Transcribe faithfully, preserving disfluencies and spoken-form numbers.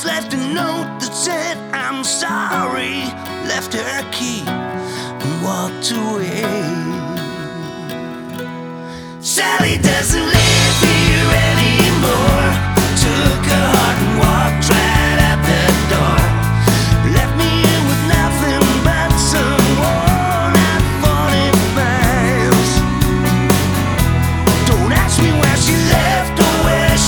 left a note that said I'm sorry, left her key and walked away. Sally doesn't